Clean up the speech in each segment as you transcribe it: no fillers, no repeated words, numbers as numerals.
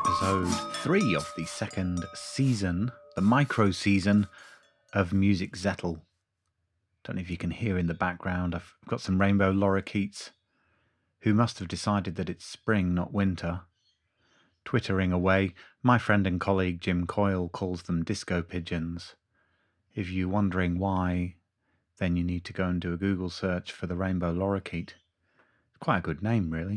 episode 3 of the second season, the micro season of Music Zettel. Don't know if you can hear in the background, I've got some rainbow lorikeets who must have decided that it's spring, not winter, twittering away. My friend and colleague Jim Coyle calls them disco pigeons. If you're wondering why, then you need to go and do a Google search for the rainbow lorikeet. Quite a good name, really.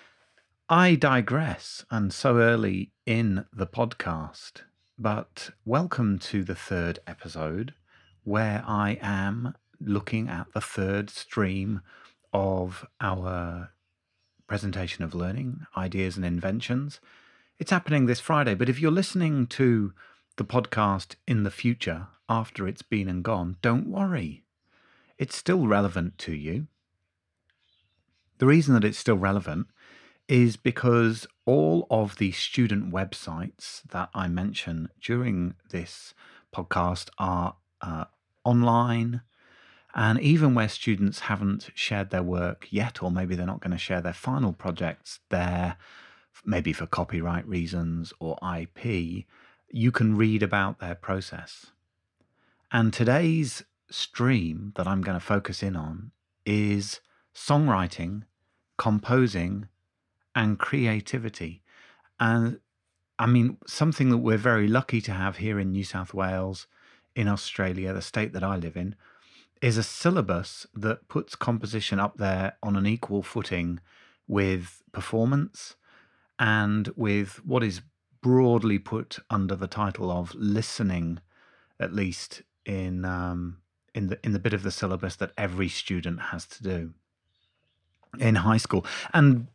I digress, and so early in the podcast, but welcome to the third episode where I am looking at the third stream of our presentation of learning, ideas and inventions. It's happening this Friday, but if you're listening to the podcast in the future, after it's been and gone, don't worry. It's still relevant to you. The reason that it's still relevant is because all of the student websites that I mention during this podcast are online, and even where students haven't shared their work yet, or maybe they're not going to share their final projects there, maybe for copyright reasons or IP, you can read about their process. And today's stream that I'm going to focus in on is songwriting, composing, and creativity. And I mean, something that we're very lucky to have here in New South Wales, in Australia, the state that I live in, is a syllabus that puts composition up there on an equal footing with performance and with what is broadly put under the title of listening, at least in the bit of the syllabus that every student has to do in high school. And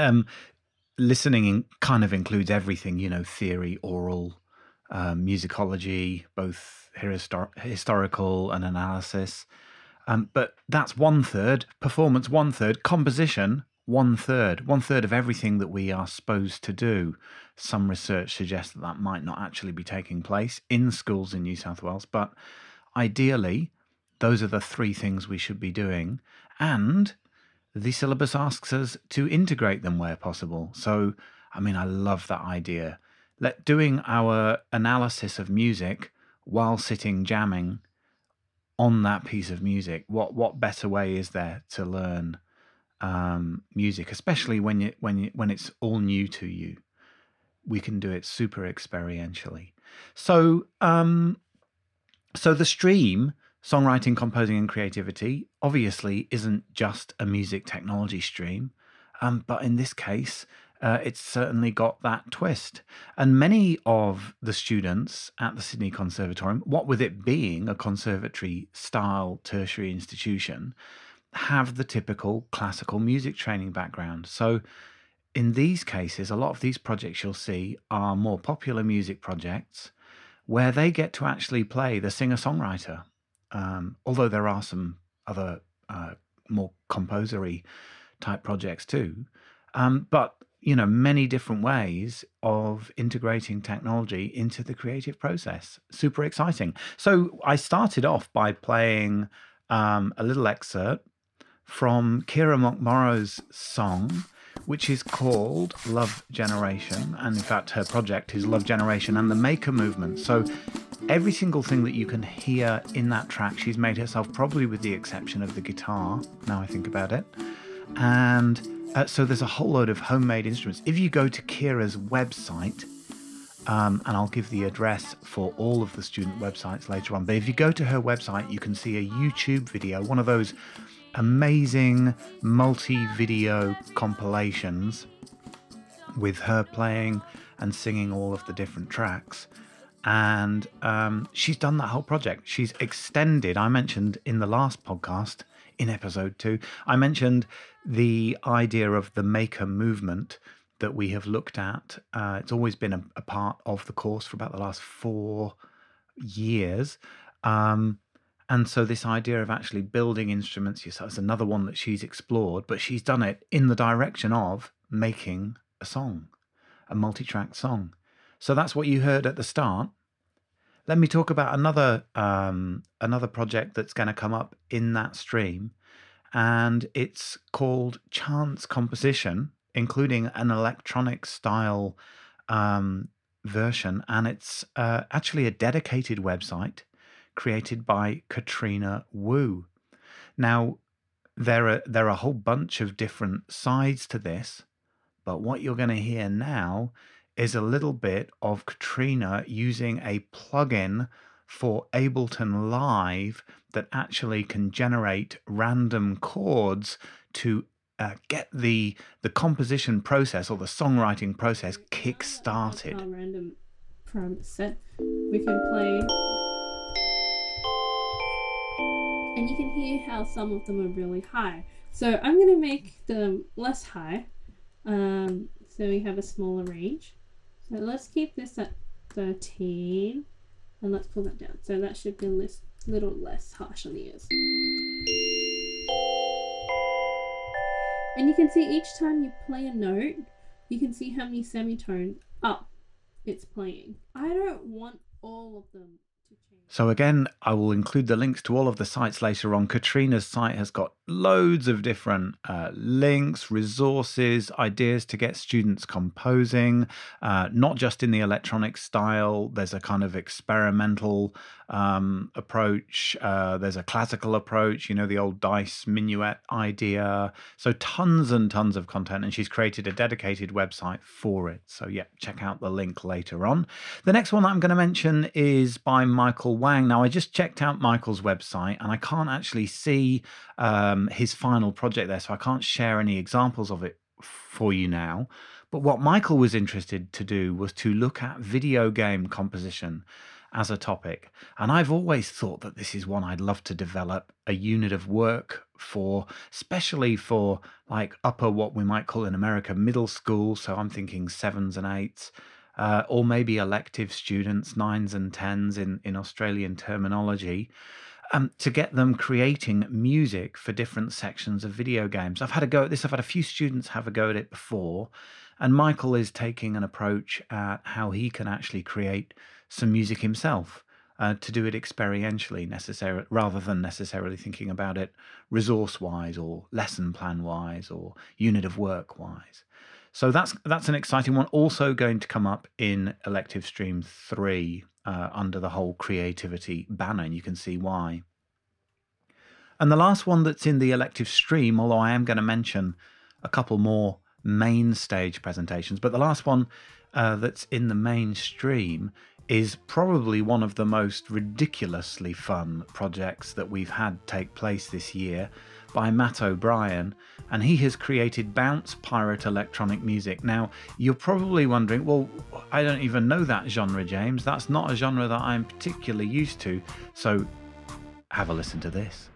listening kind of includes everything, theory, oral, musicology, both historical and analysis. But that's 1/3, performance 1/3, composition 1/3, 1/3 of everything that we are supposed to do. Some research suggests that might not actually be taking place in schools in New South Wales, but ideally, those are the three things we should be doing. And the syllabus asks us to integrate them where possible. So, I mean, I love that idea. Doing our analysis of music while sitting jamming on that piece of music. What better way is there to learn music, especially when it's all new to you? We can do it super experientially. So, so the stream, songwriting, composing, and creativity, obviously isn't just a music technology stream, but in this case, it's certainly got that twist. And many of the students at the Sydney Conservatorium, what with it being a conservatory-style tertiary institution, have the typical classical music training background. So in these cases, a lot of these projects you'll see are more popular music projects where they get to actually play the singer-songwriter. Although there are some other more composery type projects too. But, many different ways of integrating technology into the creative process. Super exciting. So I started off by playing a little excerpt from Ciara McMorrow's song, which is called Love Generation. And in fact, her project is Love Generation and the Maker Movement. So every single thing that you can hear in that track, she's made herself, probably with the exception of the guitar, now I think about it. And so there's a whole load of homemade instruments. If you go to Ciara's website, and I'll give the address for all of the student websites later on, but if you go to her website, you can see a YouTube video, one of those amazing multi-video compilations with her playing and singing all of the different tracks. And she's done that whole project. She's extended, I mentioned in the last podcast, in episode 2, I mentioned the idea of the Maker Movement that we have looked at. It's always been a part of the course for about the last 4 years. And so this idea of actually building instruments yourself is another one that she's explored, but she's done it in the direction of making a song, a multi-track song. So that's what you heard at the start. Let me talk about another project that's going to come up in that stream, and it's called Chance Composition, including an electronic style um, version, and it's actually a dedicated website created by Katrina Wu. Now, there are a whole bunch of different sides to this, but what you're going to hear now is a little bit of Katrina using a plugin for Ableton Live that actually can generate random chords to get the composition process or the songwriting process kick-started. Random parameter set. We can play, and you can hear how some of them are really high. So I'm going to make them less high, so we have a smaller range. So let's keep this at 13, and let's pull that down. So that should be a little less harsh on the ears. And you can see each time you play a note, you can see how many semitones up it's playing. I don't want all of them to change. So again, I will include the links to all of the sites later on. Katrina's site has got loads of different links, resources, ideas to get students composing, not just in the electronic style. There's a kind of experimental approach. There's a classical approach, the old dice minuet idea. So tons and tons of content, and she's created a dedicated website for it. So yeah, check out the link later on. The next one that I'm going to mention is by Michael Wang. Now, I just checked out Michael's website, and I can't actually see his final project there, so I can't share any examples of it for you now. But what Michael was interested to do was to look at video game composition as a topic. And I've always thought that this is one I'd love to develop a unit of work for, especially for like upper, what we might call in America, middle school. So I'm thinking 7s and 8s, or maybe elective students, 9s and 10s in Australian terminology. To get them creating music for different sections of video games. I've had a go at this. I've had a few students have a go at it before. And Michael is taking an approach at how he can actually create some music himself, to do it experientially, rather than necessarily thinking about it resource-wise or lesson plan-wise or unit of work-wise. So that's an exciting one. Also going to come up in Elective Stream 3, under the whole creativity banner, and you can see why. And the last one that's in the elective stream, although I am going to mention a couple more main stage presentations, but the last one that's in the main stream is probably one of the most ridiculously fun projects that we've had take place this year by Matt O'Brien, and he has created Bounce Pirate electronic music. Now, you're probably wondering, well, I don't even know that genre, James. That's not a genre that I'm particularly used to. So have a listen to this.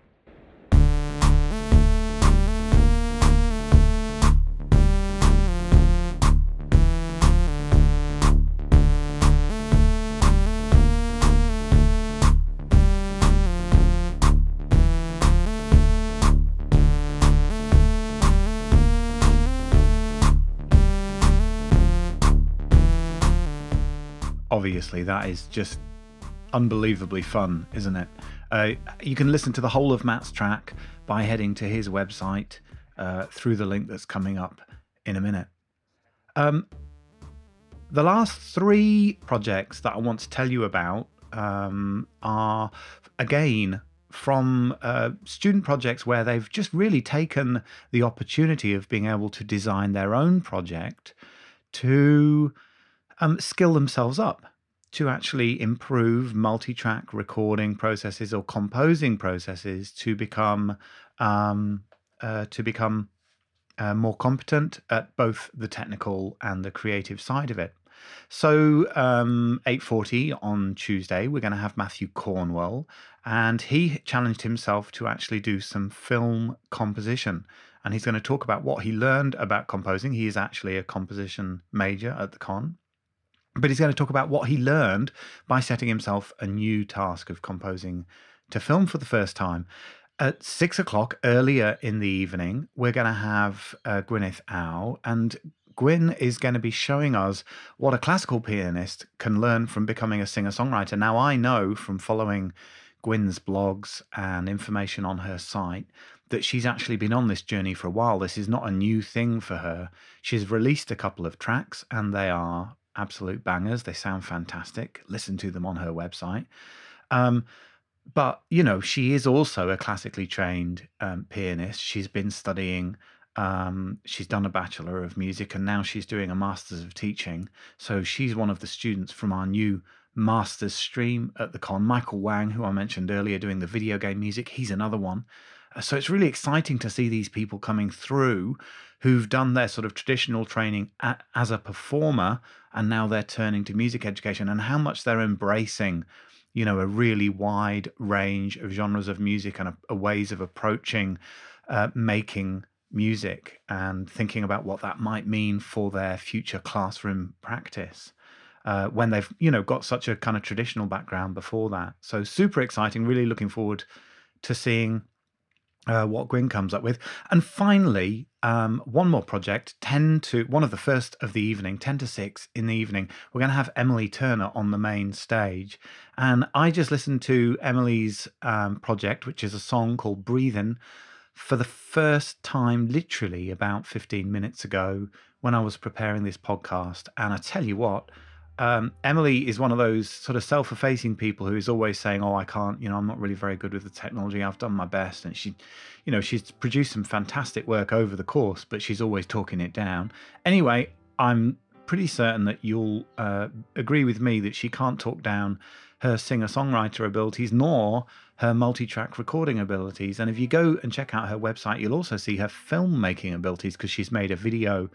Obviously, that is just unbelievably fun, isn't it? You can listen to the whole of Matt's track by heading to his website through the link that's coming up in a minute. The last 3 projects that I want to tell you about are, again, from student projects where they've just really taken the opportunity of being able to design their own project to skill themselves up, to actually improve multi-track recording processes or composing processes to become more competent at both the technical and the creative side of it. So 8:40 on Tuesday, we're going to have Matthew Cornwell, and he challenged himself to actually do some film composition. And he's going to talk about what he learned about composing. He is actually a composition major at the Con. But he's going to talk about what he learned by setting himself a new task of composing to film for the first time. At 6 o'clock earlier in the evening, we're going to have Gwyneth Au, and Gwyn is going to be showing us what a classical pianist can learn from becoming a singer-songwriter. Now, I know from following Gwyn's blogs and information on her site that she's actually been on this journey for a while. This is not a new thing for her. She's released a couple of tracks and they are absolute bangers. They sound fantastic. Listen to them on her website. But, you know, she is also a classically trained pianist. She's been studying, she's done a Bachelor of Music, and now she's doing a Masters of Teaching. So she's one of the students from our new Masters stream at the con. Michael Wang, who I mentioned earlier, doing the video game music, he's another one. So it's really exciting to see these people coming through who've done their sort of traditional training as a performer, and now they're turning to music education, and how much they're embracing, you know, a really wide range of genres of music and a ways of approaching making music and thinking about what that might mean for their future classroom practice when they've, you know, got such a kind of traditional background before that. So super exciting, really looking forward to seeing what Gwyn comes up with. And finally, one more project, one of the first of the evening, 10 to 6 in the evening, we're going to have Emily Turner on the main stage. And I just listened to Emily's project, which is a song called Breathin', for the first time, literally about 15 minutes ago when I was preparing this podcast. And I tell you what, Emily is one of those sort of self-effacing people who is always saying, oh, I can't, you know, I'm not really very good with the technology. I've done my best. And she, you know, she's produced some fantastic work over the course, but she's always talking it down. Anyway, I'm pretty certain that you'll agree with me that she can't talk down her singer-songwriter abilities nor her multi-track recording abilities. And if you go and check out her website, you'll also see her filmmaking abilities, because she's made a video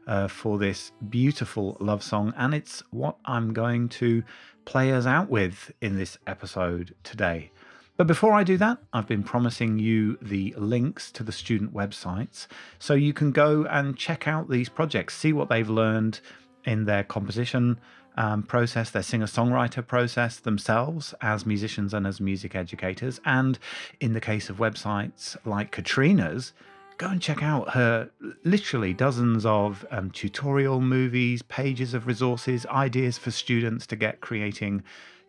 for this beautiful love song, and it's what I'm going to play us out with in this episode today. But before I do that, I've been promising you the links to the student websites, so you can go and check out these projects, see what they've learned in their composition process, their singer-songwriter process themselves as musicians and as music educators. And in the case of websites like Katrina's, go and check out her literally dozens of tutorial movies, pages of resources, ideas for students to get creating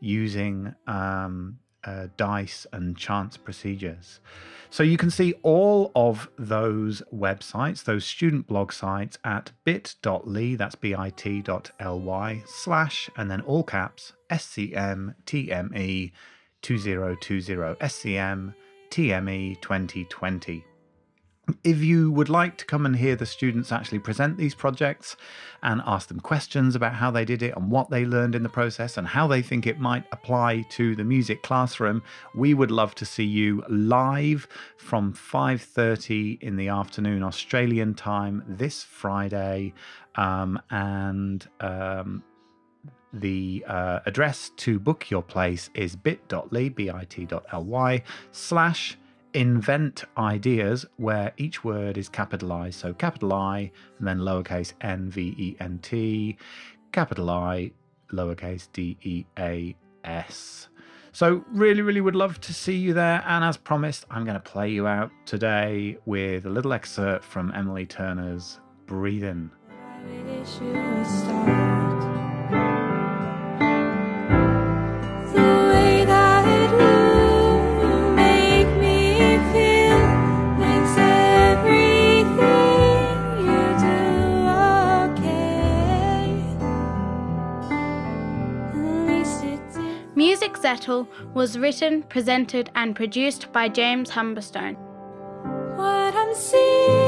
using dice and chance procedures. So you can see all of those websites, those student blog sites, at bit.ly, that's bit.ly / and then all caps SCMTME 2020, SCMTME 2020. If you would like to come and hear the students actually present these projects and ask them questions about how they did it and what they learned in the process and how they think it might apply to the music classroom, we would love to see you live from 5:30 in the afternoon Australian time this Friday. The address to book your place is bit.ly, bit.ly / invent ideas, where each word is capitalized. So capital I and then lowercase NVENT, capital I, lowercase DEAS. So really would love to see you there. And as promised, I'm going to play you out today with a little excerpt from Emily Turner's Breathin'. Music Settle was written, presented and produced by James Humberstone. What I'm seeing